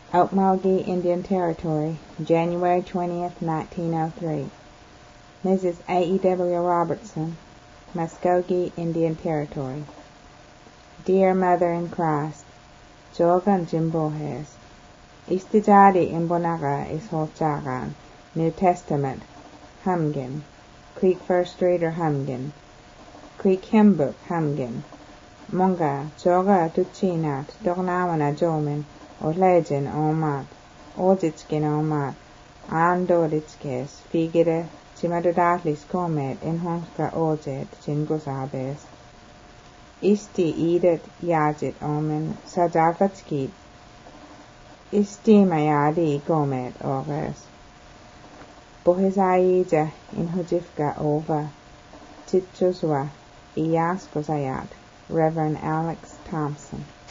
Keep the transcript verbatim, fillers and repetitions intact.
Okmulgee Indian Territory, January twentieth, nineteen oh three. Missus A E W Robertson, Muskogee Indian Territory. Dear Mother in Christ, Jogan Jimbohes, Istijadi Imbonaga is Holchagan, New Testament, Humgin, Creek First Reader Humgin, Creek Hymnbook Humgin, Munga, Joga Duchinat, Dognawana Jomin, or Legend Omat, Ojitskin Omat, Andoditskes, Figure, Chimadudatlis Comet, in Honska Ojet, Chingosabes. Isti Edet Yajit Omen, Sajagatskit, Isti Mayadi Gomet Ores. Bohesaija in Hujifka Ova, Chichuswa, Iyaskosayat, Reverend Alex Thompson.